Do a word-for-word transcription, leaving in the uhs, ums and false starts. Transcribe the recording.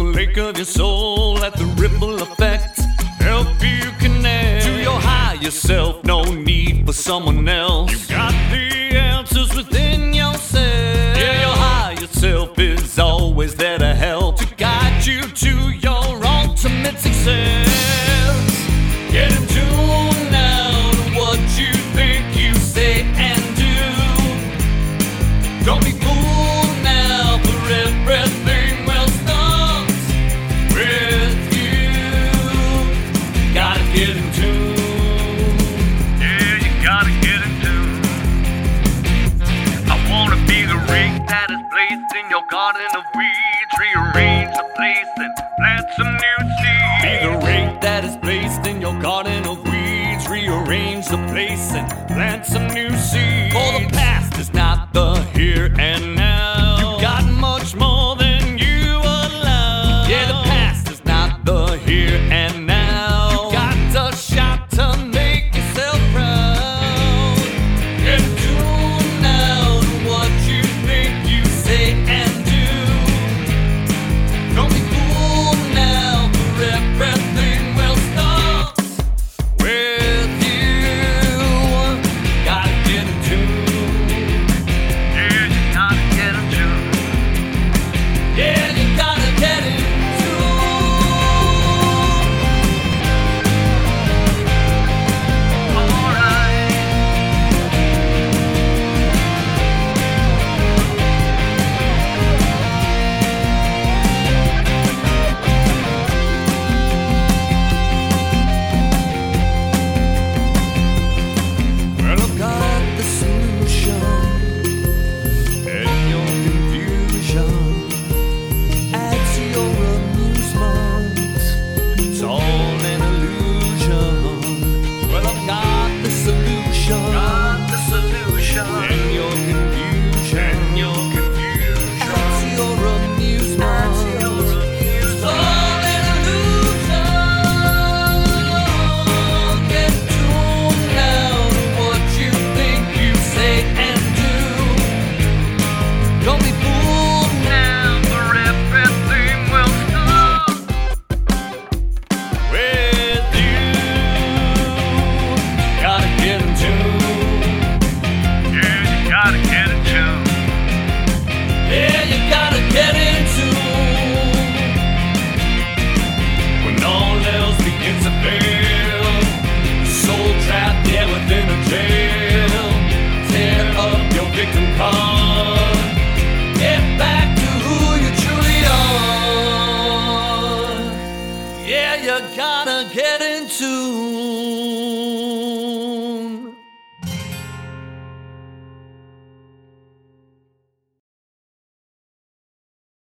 lake of your soul. Let the ripple effect help you connect to your higher self. No need for someone else. You got the answers within yourself. Yeah, your higher self is always there to help, to guide you to your ultimate success. Get in tune now to what you think you say and do. Don't be fooled now, for everything well starts with you. Gotta get in tune. Yeah, you gotta get in tune. I wanna be the ring that is placed in your garden of weeds. Rearrange the place and plant some new seeds.